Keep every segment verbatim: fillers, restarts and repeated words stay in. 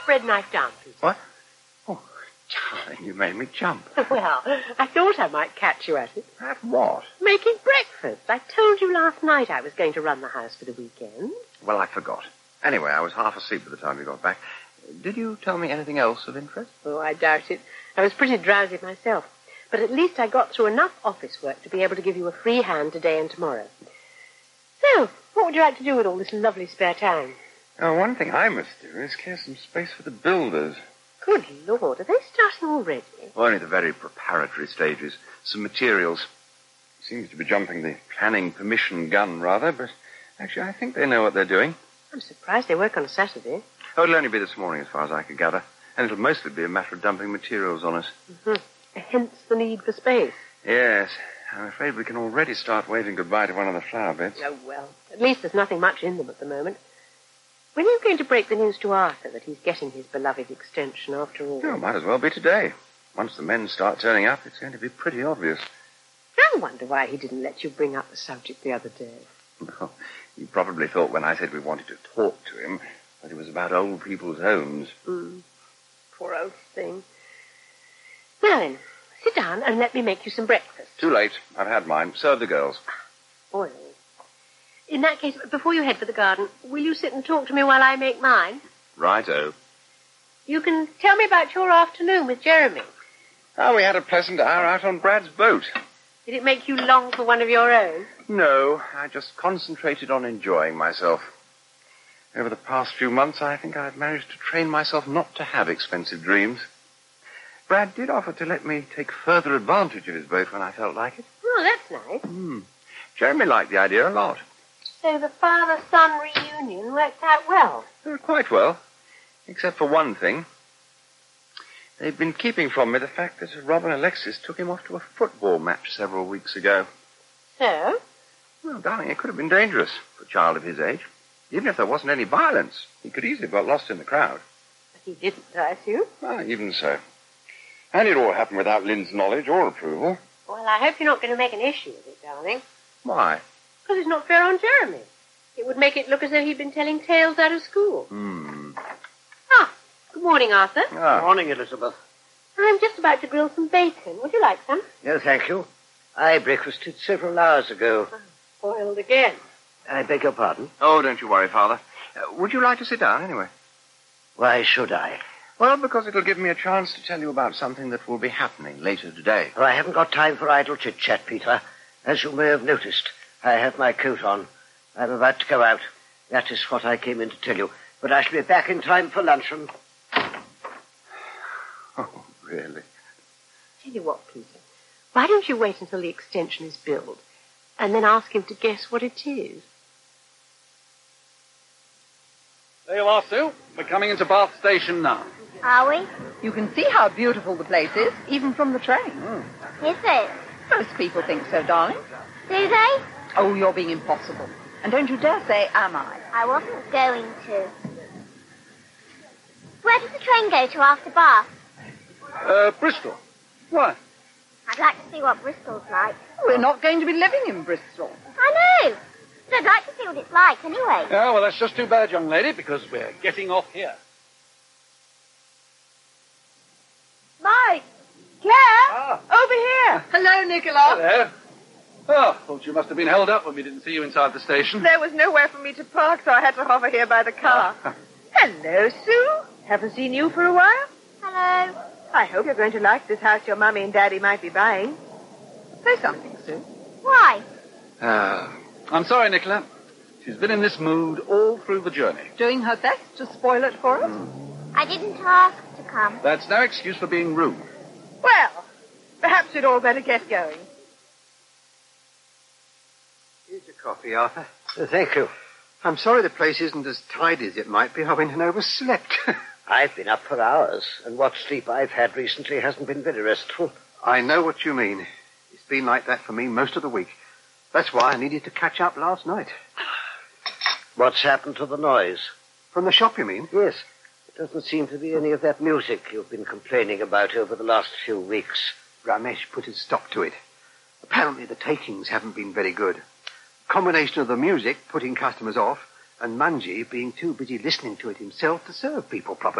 bread knife down, please. What? Oh, darling, you made me jump. Well, I thought I might catch you at it. At what? Making breakfast. I told you last night I was going to run the house for the weekend. Well, I forgot. Anyway, I was half asleep by the time you got back. Did you tell me anything else of interest? Oh, I doubt it. I was pretty drowsy myself. But at least I got through enough office work to be able to give you a free hand today and tomorrow. So, what would you like to do with all this lovely spare time? Oh, one thing I must do is clear some space for the builders. Good Lord, are they starting already? Well, only the very preparatory stages. Some materials. Seems to be jumping the planning permission gun, rather, but actually I think they know what they're doing. I'm surprised they work on a Saturday. Oh, it'll only be this morning, as far as I could gather. And it'll mostly be a matter of dumping materials on us. Mm-hmm. Hence the need for space. Yes. I'm afraid we can already start waving goodbye to one of the flower beds. Oh, well, at least there's nothing much in them at the moment. When are you going to break the news to Arthur that he's getting his beloved extension after all? Oh, might as well be today. Once the men start turning up, it's going to be pretty obvious. I wonder why he didn't let you bring up the subject the other day. Well, he probably thought when I said we wanted to talk to him that it was about old people's homes. Mm. Poor old thing. Well, then, sit down and let me make you some breakfast. Too late. I've had mine. Serve the girls. Oil. In that case, before you head for the garden, will you sit and talk to me while I make mine? Righto. You can tell me about your afternoon with Jeremy. Oh, we had a pleasant hour out on Brad's boat. Did it make you long for one of your own? No, I just concentrated on enjoying myself. Over the past few months, I think I've managed to train myself not to have expensive dreams. Brad did offer to let me take further advantage of his boat when I felt like it. Oh, that's nice. Hmm. Jeremy liked the idea a lot. So the father-son reunion worked out well? Uh, quite well, except for one thing. They've been keeping from me the fact that Rob and Alexis took him off to a football match several weeks ago. So? Well, darling, it could have been dangerous for a child of his age. Even if there wasn't any violence, he could easily have got lost in the crowd. But he didn't, I assume? Ah, even so. And it all happened without Lynn's knowledge or approval. Well, I hope you're not going to make an issue of it, darling. Why? Because it's not fair on Jeremy. It would make it look as though he'd been telling tales out of school. Hmm. Ah, good morning, Arthur. Ah. Morning, Elizabeth. I'm just about to grill some bacon. Would you like some? No, thank you. I breakfasted several hours ago. Oh, boiled again. I beg your pardon? Oh, don't you worry, Father. Uh, would you like to sit down, anyway? Why should I? Well, because it'll give me a chance to tell you about something that will be happening later today. Oh, I haven't got time for idle chit-chat, Peter. As you may have noticed, I have my coat on. I'm about to go out. That is what I came in to tell you. But I shall be back in time for luncheon. Oh, really? Tell you what, Peter. Why don't you wait until the extension is built and then ask him to guess what it is? There you are, Sue. We're coming into Bath Station now. Are we? You can see how beautiful the place is, even from the train. Mm. Is it? Most people think so, darling. Do they? Oh, you're being impossible. And don't you dare say, am I? I wasn't going to. Where does the train go to after Bath? Uh, Bristol. Why? I'd like to see what Bristol's like. We're not going to be living in Bristol. I know. But I'd like to see what it's like anyway. Yeah, well, that's just too bad, young lady, because we're getting off here. Mike! Claire! Ah. Over here! Hello, Nicola. Hello. Oh, thought you must have been held up when we didn't see you inside the station. There was nowhere for me to park, so I had to hover here by the car. Ah. Hello, Sue. Haven't seen you for a while. Hello. I hope you're going to like this house your mummy and daddy might be buying. Say something, Sue. Why? Ah. I'm sorry, Nicola. She's been in this mood all through the journey. Doing her best to spoil it for us? I didn't ask to come. That's no excuse for being rude. Well, perhaps we'd all better get going. Here's your coffee, Arthur. Uh, thank you. I'm sorry the place isn't as tidy as it might be. I've been and overslept. I've been up for hours, and what sleep I've had recently hasn't been very restful. I know what you mean. It's been like that for me most of the week. That's why I needed to catch up last night. What's happened to the noise? From the shop, you mean? Yes. It doesn't seem to be any of that music you've been complaining about over the last few weeks. Ramesh put a stop to it. Apparently the takings haven't been very good. Combination of the music putting customers off and Manji being too busy listening to it himself to serve people properly.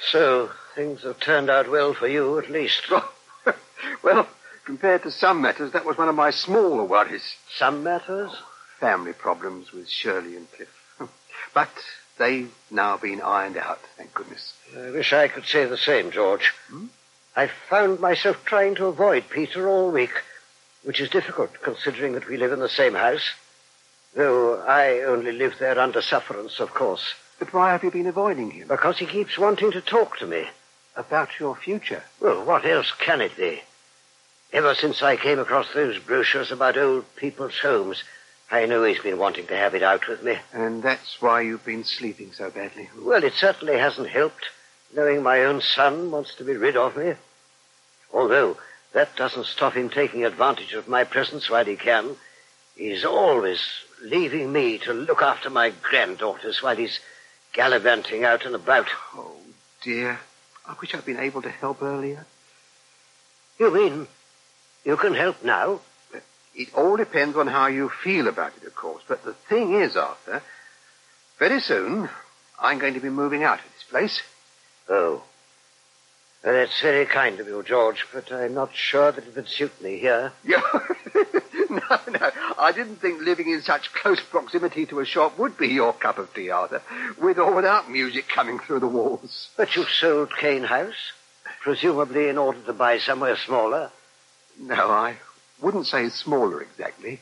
So, things have turned out well for you, at least. Well, compared to some matters, that was one of my smaller worries. Some matters? Family problems with Shirley and Cliff. But they've now been ironed out, thank goodness. I wish I could say the same, George. Hmm? I found myself trying to avoid Peter all week, which is difficult considering that we live in the same house. Though I only live there under sufferance, of course. But why have you been avoiding him? Because he keeps wanting to talk to me. About your future? Well, what else can it be? Ever since I came across those brochures about old people's homes, I know he's been wanting to have it out with me. And that's why you've been sleeping so badly? Well, it certainly hasn't helped, knowing my own son wants to be rid of me. Although that doesn't stop him taking advantage of my presence while he can. He's always leaving me to look after my granddaughters while he's gallivanting out and about. Oh, dear. I wish I'd been able to help earlier. You mean you can help now? It all depends on how you feel about it, of course. But the thing is, Arthur, very soon I'm going to be moving out of this place. Oh. Well, that's very kind of you, George, but I'm not sure that it would suit me here. no, no. I didn't think living in such close proximity to a shop would be your cup of tea, Arthur, with or without music coming through the walls. But you sold Cane House, presumably in order to buy somewhere smaller. No, I wouldn't say smaller exactly.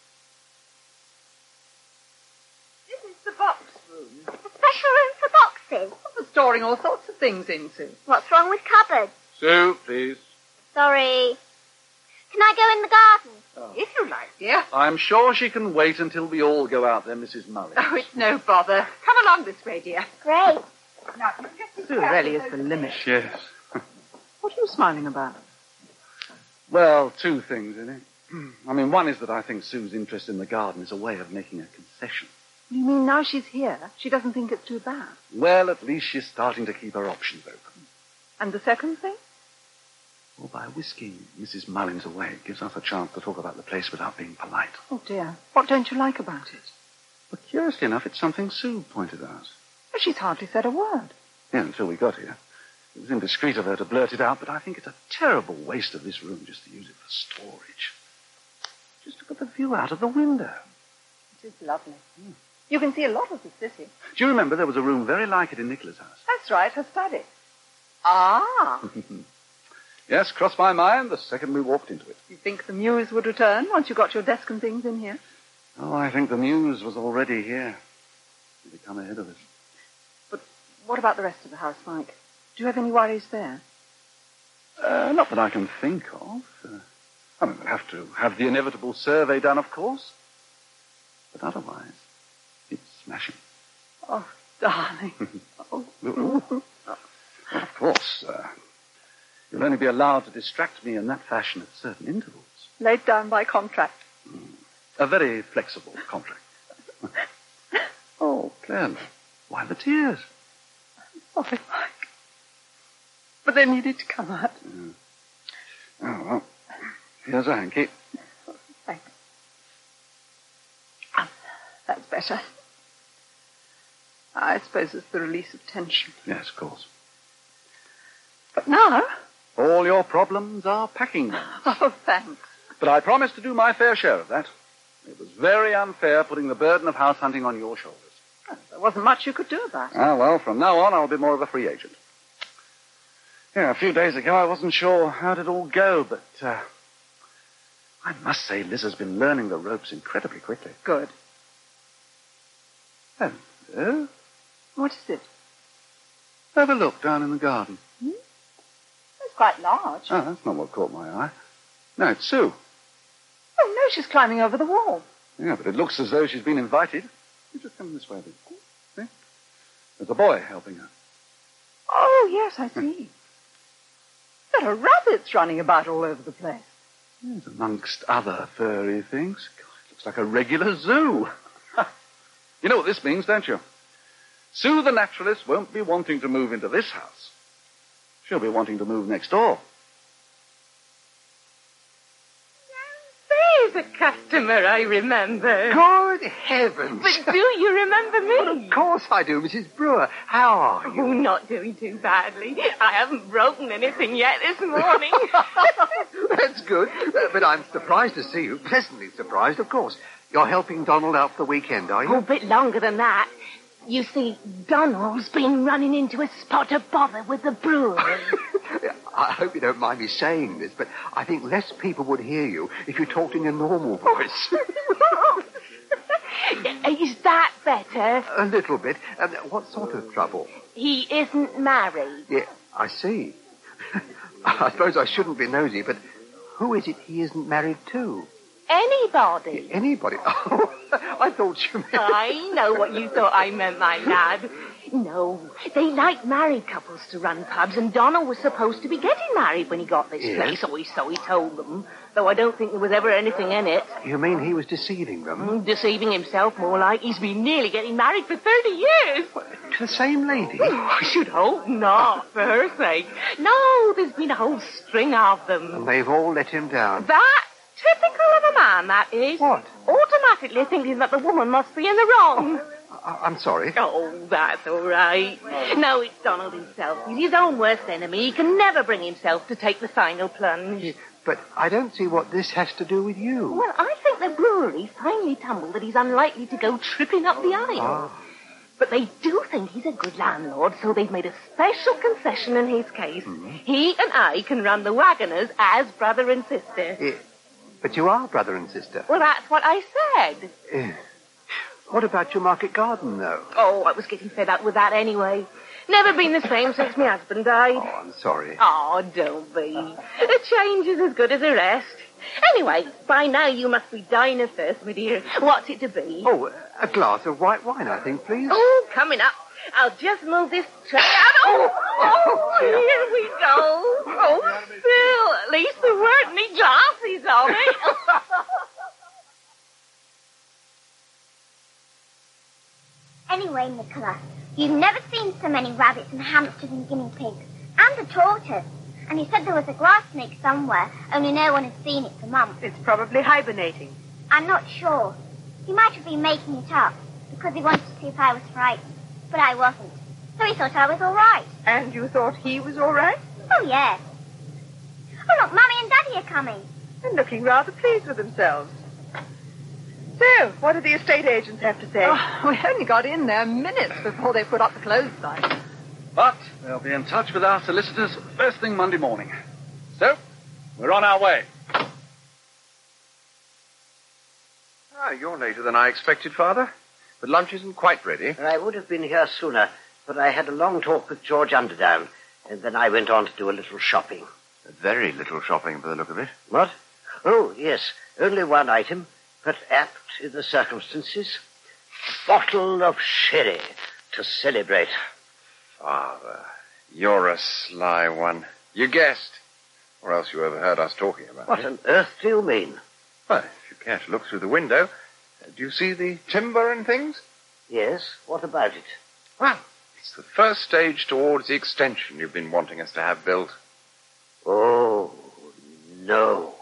This is the box room. A special room for boxes. For storing all sorts of things into. What's wrong with cupboards? Sue, please. Sorry. Can I go in the garden? Oh. If you like, dear. I'm sure she can wait until we all go out there, Missus Mullen. Oh, it's no bother. Come along this way, dear. Great. Now, you just... Sue really is the limit. Yes. What are you smiling about? Well, two things, really. I mean, one is that I think Sue's interest in the garden is a way of making a concession. You mean now she's here, she doesn't think it's too bad? Well, at least she's starting to keep her options open. And the second thing? Well, by whisking Missus Mullins away, it gives us a chance to talk about the place without being polite. Oh, dear. What don't you like about it? But curiously enough, it's something Sue pointed out. Well, she's hardly said a word. Yeah, until we got here. It was indiscreet of her to blurt it out, but I think it's a terrible waste of this room just to use it for storage. Just look at the view out of the window. It is lovely. Mm. You can see a lot of the city. Do you remember there was a room very like it in Nicola's house? That's right, her study. Ah. Yes, crossed my mind the second we walked into it. You think the muse would return once you got your desk and things in here? Oh, I think the muse was already here. She'd come ahead of us. But what about the rest of the house, Mike? Do you have any worries there? Uh, not that I can think of. Uh, I mean, we'll have to have the inevitable survey done, of course. But otherwise, it's smashing. Oh, darling. Oh. Well, of course, uh, you'll only be allowed to distract me in that fashion at certain intervals. Laid down by contract. Mm. A very flexible contract. Oh, Claire, why the tears? I'm sorry, Mike. But they needed to come out. Mm. Oh, well, here's a hanky. Thanks. Ah, that's better. I suppose it's the release of tension. Yes, of course. But now... All your problems are packing ones. Oh, thanks. But I promised to do my fair share of that. It was very unfair putting the burden of house hunting on your shoulders. Oh, there wasn't much you could do about it. Ah, well, from now on, I'll be more of a free agent. Yeah, a few days ago, I wasn't sure how it all go, but uh, I must say Liz has been learning the ropes incredibly quickly. Good. Hello? What is it? Have a look down in the garden. Hmm? It's quite large. Oh, that's not what caught my eye. No, it's Sue. Oh, no, she's climbing over the wall. Yeah, but it looks as though she's been invited. You just come this way, then. See? There's a boy helping her. Oh, yes, I see. There are rabbits running about all over the place. Yes, amongst other furry things. God, it looks like a regular zoo. You know what this means, don't you? Sue the naturalist won't be wanting to move into this house. She'll be wanting to move next door. is a customer I remember. Good heavens. But do you remember me? Of course I do, Missus Brewer. How are you? Oh, not doing too badly. I haven't broken anything yet this morning. That's good. Uh, but I'm surprised to see you. Pleasantly surprised, of course. You're helping Donald out for the weekend, are you? Oh, a bit longer than that. You see, Donald's been running into a spot of bother with the brewery. I hope you don't mind me saying this, but I think less people would hear you if you talked in your normal voice. Is that better? A little bit. Um, what sort of trouble? He isn't married. Yeah, I see. I suppose I shouldn't be nosy, but who is it he isn't married to? Anybody. Anybody? Oh, I thought you meant... I know what you thought I meant, my lad. No, they like married couples to run pubs, and Donald was supposed to be getting married when he got this Yes. place, or so he told them, though I don't think there was ever anything in it. You mean he was deceiving them? Mm, Deceiving himself, more like. He's been nearly getting married for thirty years. To the same lady? Oh, I should hope not, for her sake. No, there's been a whole string of them. And they've all let him down. That typical of a man, that is. What? Automatically thinking that the woman must be in the wrong. I- I'm sorry. Oh, that's all right. No, it's Donald himself. He's his own worst enemy. He can never bring himself to take the final plunge. But I don't see what this has to do with you. Well, I think the brewery finally tumbled that he's unlikely to go tripping up the aisle. Ah. But they do think he's a good landlord, so they've made a special concession in his case. Mm-hmm. He and I can run the Wagoners as brother and sister. Eh, but you are brother and sister. Well, that's what I said. Eh. What about your market garden, though? Oh, I was getting fed up with that anyway. Never been the same since my husband died. Oh, I'm sorry. Oh, don't be. A change is as good as a rest. Anyway, by now you must be dying of thirst, my dear. What's it to be? Oh, a glass of white wine, I think, please. Oh, coming up. I'll just move this tray out. Oh, oh, here we go. Oh, Phil, at least there weren't any glasses on it. Anyway, Nicholas, you've never seen so many rabbits and hamsters and guinea pigs. And a tortoise. And you said there was a glass snake somewhere, only no one had seen it for months. It's probably hibernating. I'm not sure. He might have been making it up, because he wanted to see if I was frightened. But I wasn't. So he thought I was all right. And you thought he was all right? Oh, yes. Oh, look, Mummy and Daddy are coming. And looking rather pleased with themselves. So, what did the estate agents have to say? Oh, we only got in there minutes before they put up the clothes sign. But they'll be in touch with our solicitors first thing Monday morning. So, we're on our way. Ah, you're later than I expected, Father. But lunch isn't quite ready. I would have been here sooner, but I had a long talk with George Underdown, and then I went on to do a little shopping. Very little shopping, by the look of it. What? Oh, yes, only one item, but apt in the circumstances. A bottle of sherry to celebrate. Father, you're a sly one. You guessed. Or else you overheard us talking about What it. on earth do you mean? Well, if you care to look through the window, uh, do you see the timber and things? Yes, what about it? Well, it's the first stage towards the extension you've been wanting us to have built. Oh, no.